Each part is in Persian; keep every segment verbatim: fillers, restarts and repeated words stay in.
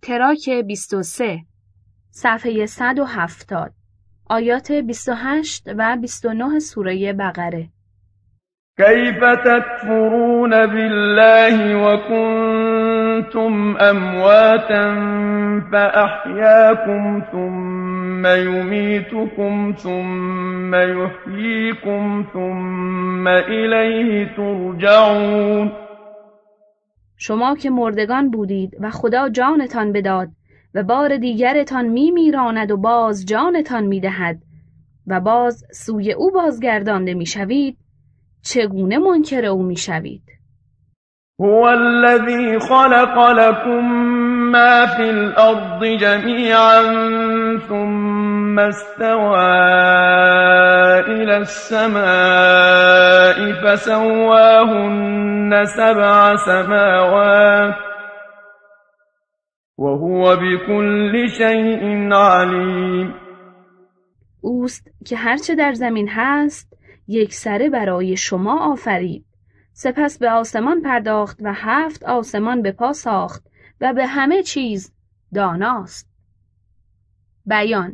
تراک بیست و سه، صفحه صد و هفتاد، آیات بیست و هشت و بیست و نه سوره بقره. کیف تکفرون بالله و کنتم امواتا فاحیاکم ثم یمیتکم ثم یحییکم ثم الیه ترجعون. شما که مردگان بودید و خدا جانتان بداد و بار دیگرتان می میراند و باز جانتان می دهد و باز سوی او بازگردانده می شوید، چگونه منکر او می شوید؟ هو الذی خلق لكم ما فی الارض جمیعا ثم استوى الى السماء فسواهن سبع سماوات وهو بكل شیء علیم. اوست که هرچه در زمین هست یک سره برای شما آفرید، سپس به آسمان پرداخت و هفت آسمان به پا ساخت و به همه چیز داناست. بیان: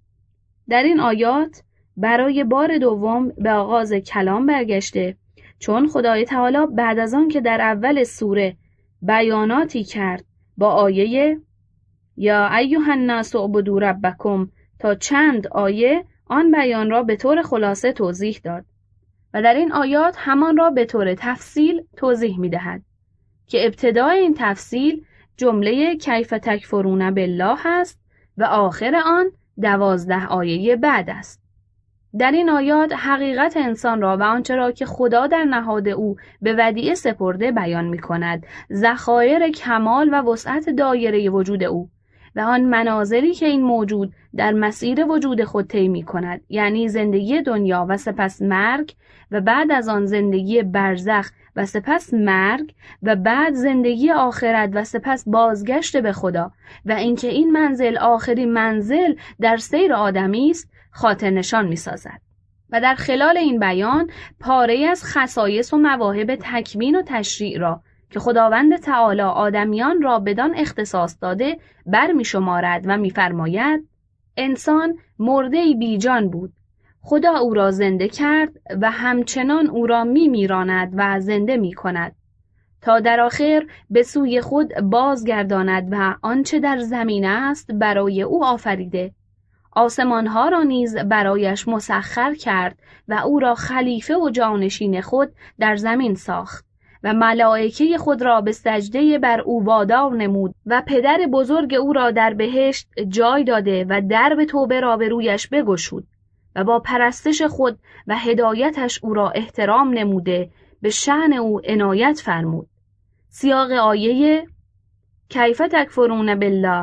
در این آیات برای بار دوم به آغاز کلام برگشته، چون خدای تعالی بعد از آن که در اول سوره بیاناتی کرد با آیه یا ایها الناس اعبدوا ربکم تا چند آیه آن بیان را به طور خلاصه توضیح داد و در این آیات همان را به طور تفصیل توضیح می دهد که ابتدای این تفصیل جمله کیف تکفرون بالله است و آخر آن دوازده آیه بعد است. در این آیات حقیقت انسان را و آنچه را که خدا در نهاد او به ودیعه سپرده بیان می کند، ذخایر کمال و وسعت دایره وجود او و آن مناظری که این موجود در مسیر وجود خود طی می کند، یعنی زندگی دنیا و سپس مرگ و بعد از آن زندگی برزخ و سپس مرگ و بعد زندگی آخرت و سپس بازگشت به خدا و اینکه این منزل آخرین منزل در سیر آدمی است خاطر نشان می سازد. و در خلال این بیان پاره از خصایص و مواهب تکوین و تشریع را که خداوند تعالی آدمیان را بدان اختصاص داده بر می شمارد و می فرماید انسان مرده‌ای بی جان بود، خدا او را زنده کرد و همچنان او را می میراند و زنده می کند تا در آخر به سوی خود بازگرداند و آنچه در زمین است برای او آفریده، آسمانها را نیز برایش مسخر کرد و او را خلیفه و جانشین خود در زمین ساخت و ملائکه خود را به سجده بر او وادار نمود و پدر بزرگ او را در بهشت جای داده و درب توبه را به رویش بگشود و با پرستش خود و هدایتش او را احترام نموده به شأن او عنایت فرمود. سیاق آیه کیف تکفرون بالله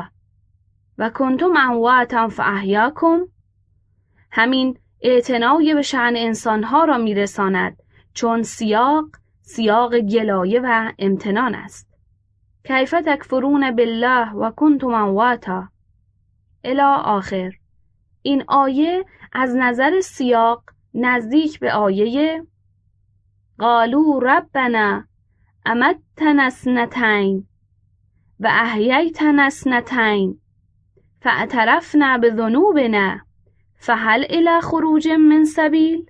و کنتم امواتا فاحیاکم همین اعتنای به شأن انسانها را میرساند، چون سیاق سیاق گلایه و امتنان است. کیف تکفرون بالله و کنتم امواتا الی آخر. این آیه از نظر سیاق نزدیک به آیه قالوا ربنا امتنا اثنتین و احییتنا اثنتین فاعترفنا بذنوبنا فهل الی خروج من سبیل.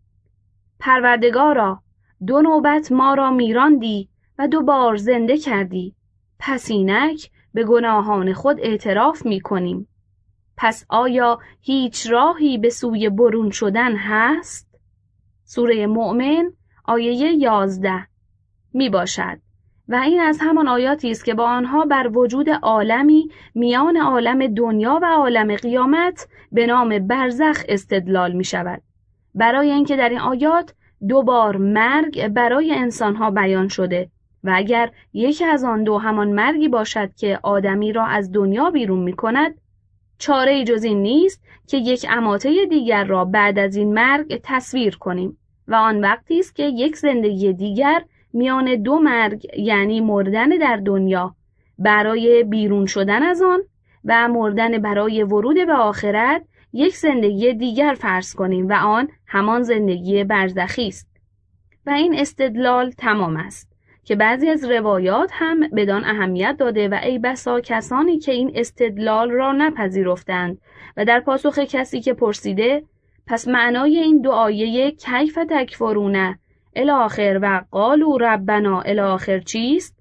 پروردگارا، دو نوبت ما را میراندی و دو بار زنده کردی، پس اینک به گناهان خود اعتراف میکنیم، پس آیا هیچ راهی به سوی برون شدن هست؟ سوره مؤمن آیه یازده می باشد و این از همان آیاتی است که با آنها بر وجود عالمی میان عالم دنیا و عالم قیامت به نام برزخ استدلال می شود، برای اینکه در این آیات دو بار مرگ برای انسانها بیان شده و اگر یکی از آن دو همان مرگی باشد که آدمی را از دنیا بیرون می کند، چاره جز این نیست که یک اماته دیگر را بعد از این مرگ تصویر کنیم و آن وقتی است که یک زندگی دیگر میان دو مرگ، یعنی مردن در دنیا برای بیرون شدن از آن و مردن برای ورود به آخرت، یک زندگی دیگر فرض کنیم و آن همان زندگی برزخی است. و این استدلال تمام است. که بعضی از روایات هم بدان اهمیت داده و ای بسا کسانی که این استدلال را نپذیرفتند و در پاسخ کسی که پرسیده پس معنای این دو آیه کیف تکفرون الی آخر و قالوا ربنا الی آخر چیست؟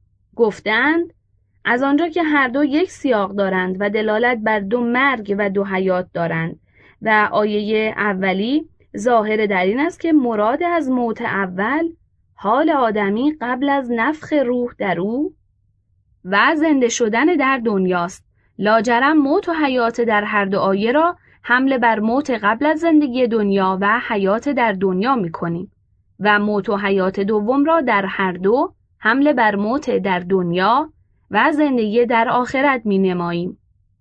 گفتند از آنجا که هر دو یک سیاق دارند و دلالت بر دو مرگ و دو حیات دارند و آیه اولی ظاهر در این است که مراد از موت اول حال آدمی قبل از نفخ روح در او و زنده شدن در دنیاست. لاجرم موت و حیات در هر دو آیه را حمل بر موت قبل از زندگی دنیا و حیات در دنیا می کنیم و موت و حیات دوم را در هر دو حمل بر موت در دنیا و زندگی در آخرت می نماییم.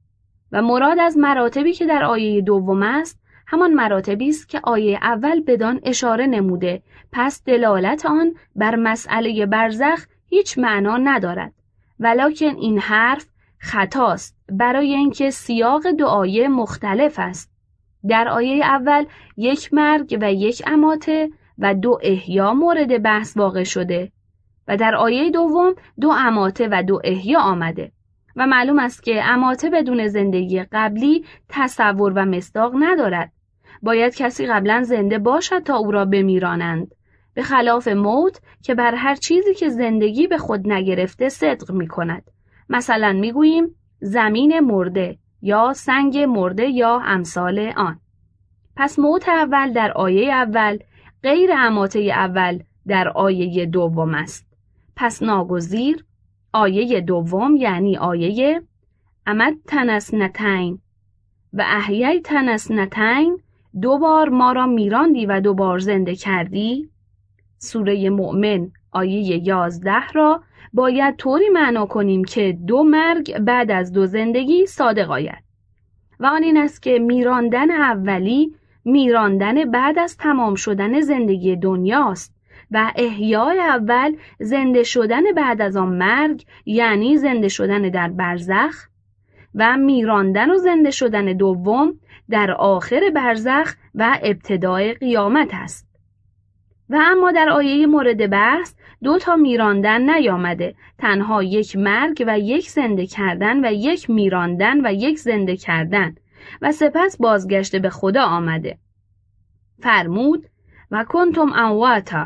و مراد از مراتبی که در آیه دوم است همان مراتبی است که آیه اول بدان اشاره نموده، پس دلالت آن بر مسئله برزخ هیچ معنا ندارد. ولکن این حرف خطاست برای اینکه سیاق دو آیه مختلف است. در آیه اول یک مرگ و یک اماته و دو احیا مورد بحث واقع شده و در آیه دوم دو اماته و دو احیا آمده و معلوم است که اماته بدون زندگی قبلی تصور و مصداق ندارد. باید کسی قبلا زنده باشد تا او را بمیرانند، به خلاف موت که بر هر چیزی که زندگی به خود نگرفته صدق می کند. مثلا می گوییم زمین مرده یا سنگ مرده یا امثال آن. پس موت اول در آیه اول غیر اماته اول در آیه دوم است. پس ناگزیر آیه دوم یعنی آیه امد تنسنتین و احیی تنسنتین، دو بار ما را میراندی و دو بار زنده کردی. سوره مؤمن آیه یازده را باید طوری معنا کنیم که دو مرگ بعد از دو زندگی صادق آید و آن این است که میراندن اولی میراندن بعد از تمام شدن زندگی دنیاست و احیای اول زنده شدن بعد از آن مرگ یعنی زنده شدن در برزخ و میراندن و زنده شدن دوم در آخر برزخ و ابتدای قیامت است. و اما در آیه مورد بحث دو تا میراندن نیامده، تنها یک مرگ و یک زنده کردن و یک میراندن و یک زنده کردن و سپس بازگشت به خدا آمده. فرمود و کنتم امواتا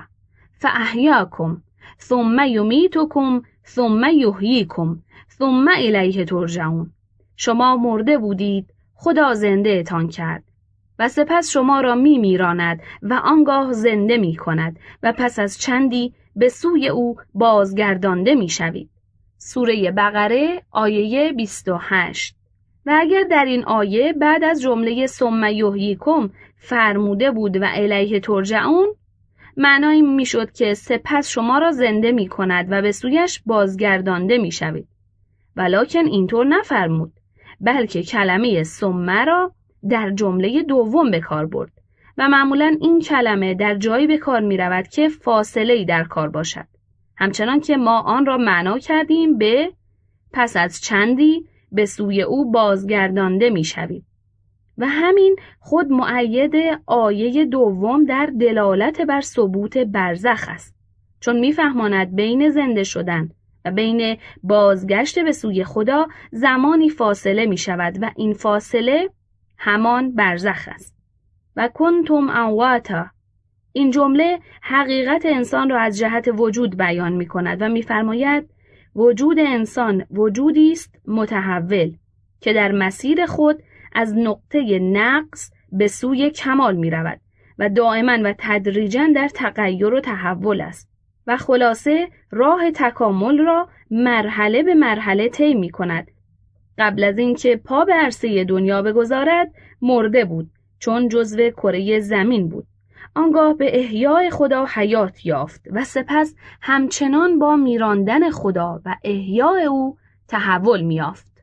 فاحیاکم ثم یمیتکم ثم یحییکم ثم الیه ترجعون. شما مرده بودید، خدا زنده اتان کرد و سپس شما را می میراند و آنگاه زنده می کند و پس از چندی به سوی او بازگردانده می شوید. سوره بقره آیه بیست و هشت. و اگر در این آیه بعد از جمله ثم یحییکم فرموده بود و الیه ترجعون، معنایی می شد که سپس شما را زنده می کند و به سویش بازگردانده می شوید. ولکن اینطور نفرمود، بلکه کلمه ثم را در جمله دوم به کار برد و معمولا این کلمه در جایی به کار می رود که فاصله‌ای در کار باشد، همچنان که ما آن را معنا کردیم به پس از چندی به سوی او بازگردانده می شوید. و همین خود مؤید آیه دوم در دلالت بر ثبوت برزخ است، چون می فهماند بین زنده شدن و بین بازگشت به سوی خدا زمانی فاصله می شود و این فاصله همان برزخ است. و کنتم امواتا، این جمله حقیقت انسان را از جهت وجود بیان می کند و می فرماید وجود انسان وجودی است متحول که در مسیر خود از نقطه نقص به سوی کمال می رود و دائما و تدریجا در تغییر و تحول است و خلاصه راه تکامل را مرحله به مرحله طی می کند. قبل از اینکه پا به عرصه دنیا بگذارد مرده بود، چون جزو کره زمین بود. آنگاه به احیای خدا حیات یافت و سپس همچنان با میراندن خدا و احیای او تحول می‌یافت.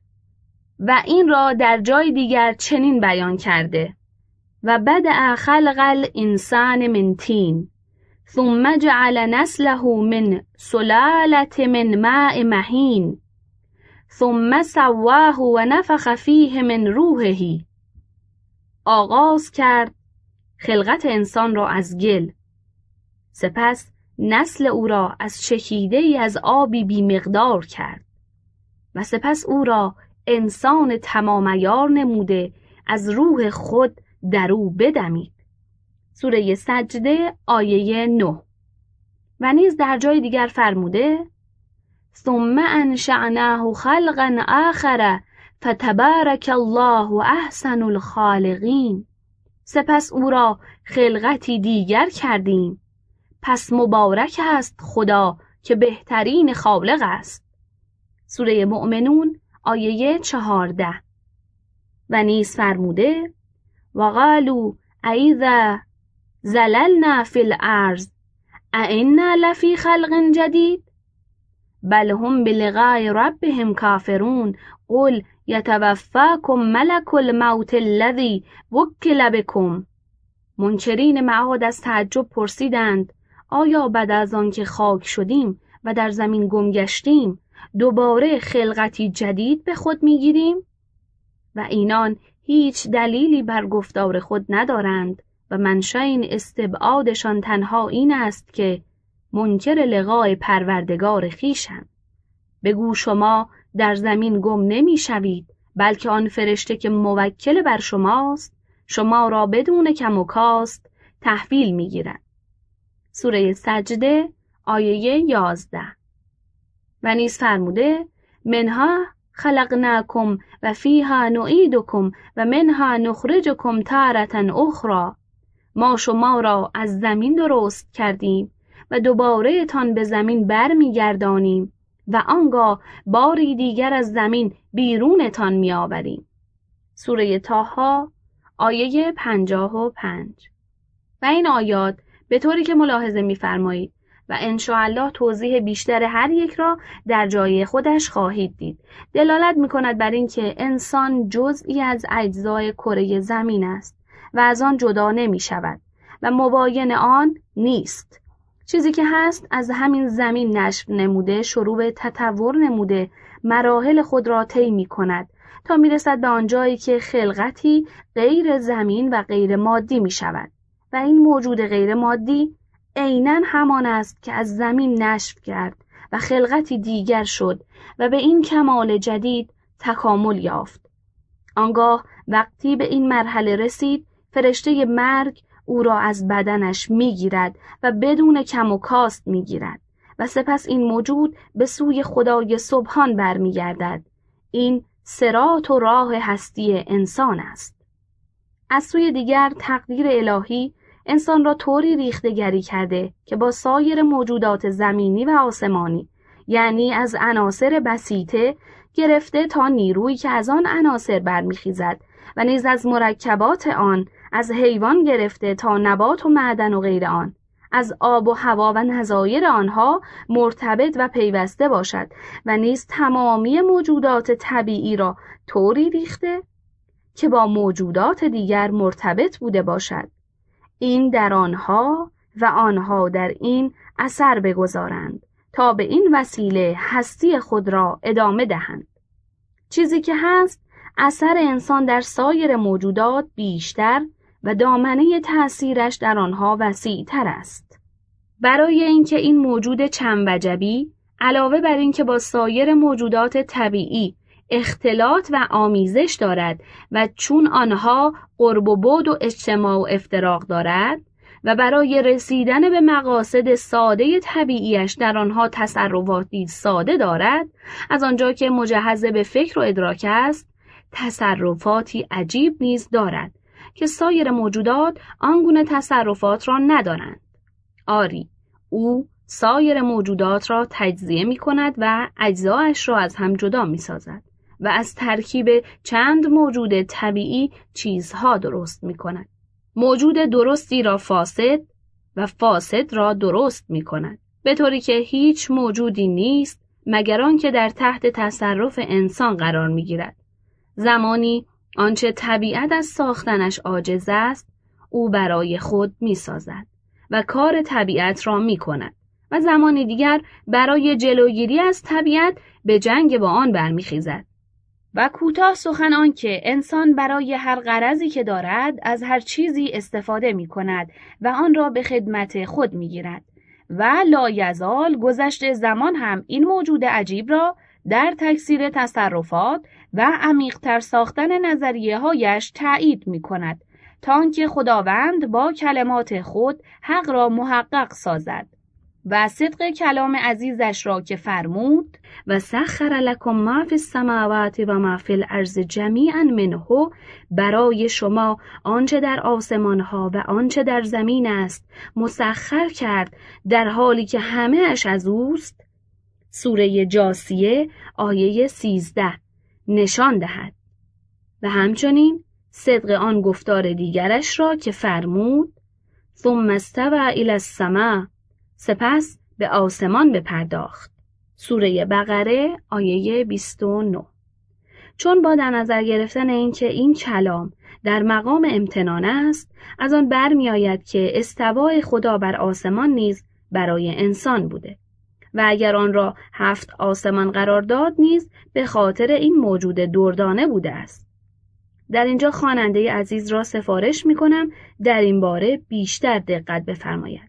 و این را در جای دیگر چنین بیان کرده: و بدأ خلق الانسان من طین ثم جعل نسله من سلالة من ماء مهین ثم سواه و نفخ فیه من روحه. آغاز کرد خلقت انسان را از گل، سپس نسل او را از چکیده ای از آبی بی مقدار کرد و سپس او را انسان تمام عیار نموده از روح خود در او بدمید. سوره سجده آیه نه. و نیز در جای دیگر فرموده ثم انشأناه خلقا آخر فتبارک الله احسن الخالقین. سپس او را خلقتی دیگر کردیم، پس مبارک است خدا که بهترین خالق است. سوره مؤمنون آیه چهارده. و نیز فرموده و قالوا اذا زللنا فی الارض ائنا لفی خلق جدید بل هم بلقاء ربهم کافرون قل یتوفاکم ملک الموت الذی وکل بکم. منکرین معاد از تعجب پرسیدند آیا بعد از آن که خاک شدیم و در زمین گم گشتیم دوباره خلقتی جدید به خود میگیریم؟ و اینان هیچ دلیلی بر گفتار خود ندارند و منشأ این استبعادشان تنها این است که منکر لقاء پروردگار خویشند. بگو شما در زمین گم نمی شوید، بلکه آن فرشته که موکل بر شماست شما را بدون کم و کاست تحویل می گیرد. سوره سجده آیه یازده. و نیز فرموده منها خلقناکم و فیها نعیدکم و منها نخرجکم تارة اخرى. ما شما را از زمین درست کردیم و دوباره تان به زمین بر می گردانیم و آنگاه باری دیگر از زمین بیرونتان می آوریم. سوره طه آیه پنجاه و پنج. و این آیات به طوری که ملاحظه می فرمایید و انشاءالله توضیح بیشتر هر یک را در جای خودش خواهید دید، دلالت می کند بر این که انسان جزئی از اجزای کره زمین است و از آن جدا نمی شود و مباین آن نیست. چیزی که هست از همین زمین نشو نموده، شروع به تطور نموده، مراحل خود را طی می کند تا می رسد به آنجایی که خلقتی غیر زمین و غیر مادی می شود و این موجود غیر مادی عیناً همان است که از زمین نشو کرد و خلقتی دیگر شد و به این کمال جدید تکامل یافت. آنگاه وقتی به این مرحله رسید فرشته مرگ او را از بدنش میگیرد و بدون کم و کاست میگیرد و سپس این موجود به سوی خدای سبحان برمیگردد. این صراط و راه هستی انسان است. از سوی دیگر تقدیر الهی انسان را طوری ریخته‌گری کرده که با سایر موجودات زمینی و آسمانی، یعنی از عناصر بسیطه گرفته تا نیرویی که از آن عناصر برمیخیزد و نیز از مرکبات آن، از حیوان گرفته تا نبات و معدن و غیر آن، از آب و هوا و نظایر آنها مرتبط و پیوسته باشد و نیز تمامی موجودات طبیعی را طوری ریخته که با موجودات دیگر مرتبط بوده باشد. این در آنها و آنها در این اثر بگذارند تا به این وسیله هستی خود را ادامه دهند. چیزی که هست اثر انسان در سایر موجودات بیشتر و دامنه تأثیرش در آنها وسیع‌تر است. برای اینکه این موجود چند وجبی علاوه بر اینکه با سایر موجودات طبیعی اختلاط و آمیزش دارد و چون آنها قرب و بعد و اجتماع و افتراق دارد و برای رسیدن به مقاصد ساده طبیعیش در آنها تصرفاتی ساده دارد، از آنجا که مجهز به فکر و ادراک است تصرفاتی عجیب نیز دارد که سایر موجودات آنگونه تصرفات را ندارند. آری، او سایر موجودات را تجزیه می کند و اجزایش را از هم جدا می سازد و از ترکیب چند موجود طبیعی چیزها درست می کند. موجود درستی را فاسد و فاسد را درست می کند، به طوری که هیچ موجودی نیست مگر آنکه در تحت تصرف انسان قرار می گیرد. زمانی آنچه طبیعت از ساختنش عاجز است او برای خود می سازد و کار طبیعت را می کند و زمانی دیگر برای جلوگیری از طبیعت به جنگ با آن برمیخیزد. و کوتاه سخن آن که انسان برای هر غرضی که دارد از هر چیزی استفاده می کند و آن را به خدمت خود می گیرد و لایزال گذشت زمان هم این موجود عجیب را در تکثیر تصرفات و عمیق‌تر ساختن نظریه هایش تأیید می کند تا آنکه خداوند با کلمات خود حق را محقق سازد و صدق کلام عزیزش را که فرمود و سخر لکم ما فی السماوات و ما فی الارض جمیعا منه، برای شما آنچه در آسمان ها و آنچه در زمین است مسخر کرد در حالی که همه اش از اوست. سوره جاثیه آیه سیزده نشان دهد و همچنین صدق آن گفتار دیگرش را که فرمود ثم استوى الی السماء، سپس به آسمان بپرداخت. سوره بقره آیه بیست و نه. چون با در نظر گرفتن اینکه این کلام در مقام امتنان است، از آن برمی آید که استوای خدا بر آسمان نیز برای انسان بوده و اگر آن را هفت آسمان قرار داد نیز به خاطر این موجود دردانه بوده است. در اینجا خواننده عزیز را سفارش می کنم در این باره بیشتر دقت بفرماید.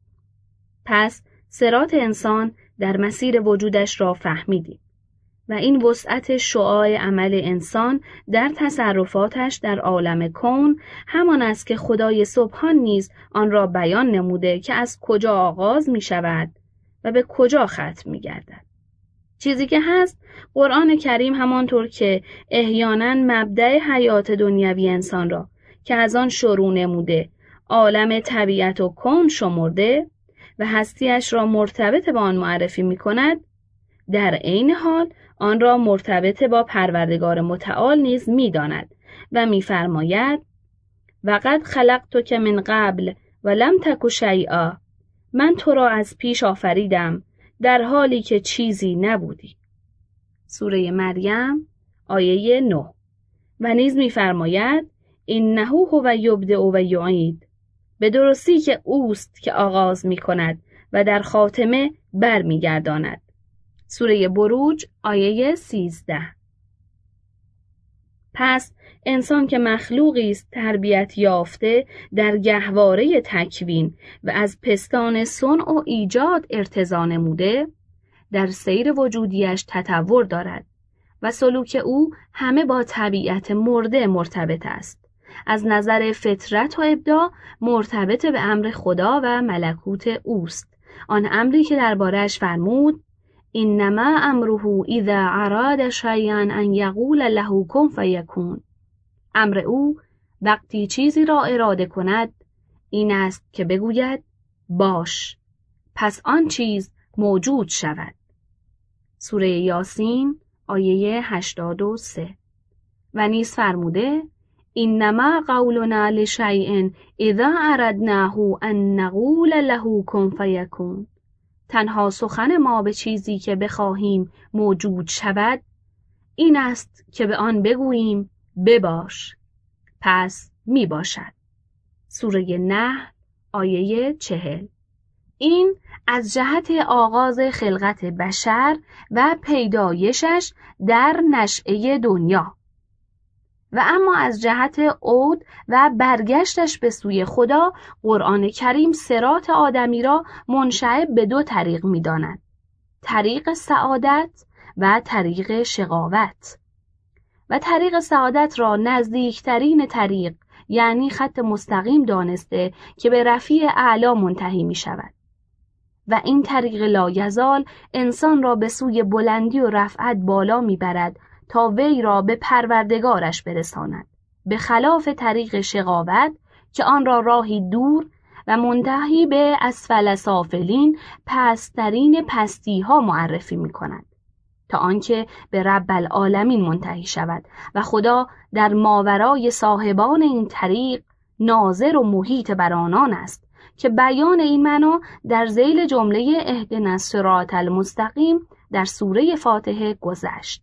پس صراط انسان در مسیر وجودش را فهمیدیم و این وسعت شعاع عمل انسان در تصرفاتش در عالم کون همان است که خدای سبحان نیز آن را بیان نموده که از کجا آغاز می شود و به کجا ختم می گردد. چیزی که هست قرآن کریم همانطور که احیانا مبدأ حیات دنیوی انسان را که از آن شروع نموده عالم طبیعت و کون شمرده و هستیش را مرتبط با آن معرفی می کند، در عین حال آن را مرتبط با پروردگار متعال نیز می داند و می فرماید وقد خلقتک من قبل ولم تک شیئا، من تو را از پیش آفریدم در حالی که چیزی نبودی. سوره مریم آیه نه. و نیز می فرماید انه هو یبدئ و یعید، به درستی که اوست که آغاز می کند و در خاتمه بر می گرداند. سوره بروج آیه سیزده. پس انسان که مخلوقی است تربیت یافته در گهواره تکوین و از پستان صنع و ایجاد ارتضا نموده، در سیر وجودیش تطور دارد و سلوک او همه با طبیعت مرده مرتبط است. از نظر فطرت و ابداع مرتبط به امر خدا و ملکوت اوست، آن امری که درباره‌اش فرمود انما امره اذا اراد شیئا ان یقول له کن فیکون. امر او وقتی چیزی را اراده کند این است که بگوید باش، پس آن چیز موجود شود. سوره یاسین آیه هشتاد و سه. و نیز فرموده انما قولنا لشیء اذا اردناه ان نقول له کن فیکون. تنها سخن ما به چیزی که بخواهیم موجود شود این است که به آن بگوییم بباش، پس می باشد. سوره نحل آیه چهل. این از جهت آغاز خلقت بشر و پیدایشش در نشأه دنیا، و اما از جهت عود و برگشتش به سوی خدا قرآن کریم صراط آدمی را منشعب به دو طریق می داند: طریق سعادت و طریق شقاوت. و طریق سعادت را نزدیکترین طریق یعنی خط مستقیم دانسته که به رفیع اعلی منتهی می شود و این طریق لایزال انسان را به سوی بلندی و رفعت بالا می برد تا وی را به پروردگارش برساند، به خلاف طریق شقاوت که آن را راهی دور و منتهی به اسفل سافلین پسترین پستی ها معرفی می کند تا آنکه به رب العالمین منتهی شود و خدا در ماورای صاحبان این طریق ناظر و محیط بر آنان است که بیان این معنا در ذیل جمله اهدنا الصراط المستقیم در سوره فاتحه گذشت.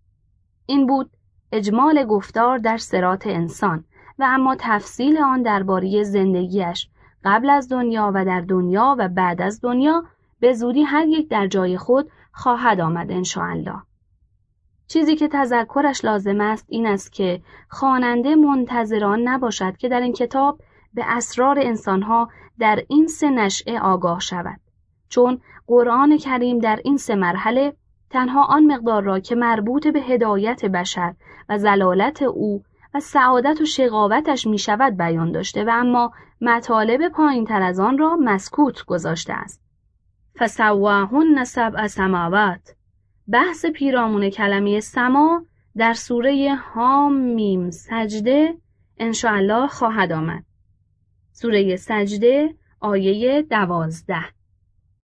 این بود اجمال گفتار در صراط انسان و اما تفصیل آن درباره زندگیش قبل از دنیا و در دنیا و بعد از دنیا به زودی هر یک در جای خود خواهد آمد انشاءالله. چیزی که تذکرش لازم است این است که خواننده منتظران نباشد که در این کتاب به اسرار انسانها در این سه نشأه آگاه شود چون قرآن کریم در این سه مرحله تنها آن مقدار را که مربوط به هدایت بشر و زلالت او و سعادت و شقاوتش می شود بیان داشته و اما مطالب پایین تر از آن را مسکوت گذاشته است. فسواهن سبع سماوات. بحث پیرامون کلمه سما در سوره حم میم سجده انشاءالله خواهد آمد. سوره سجده آیه دوازده.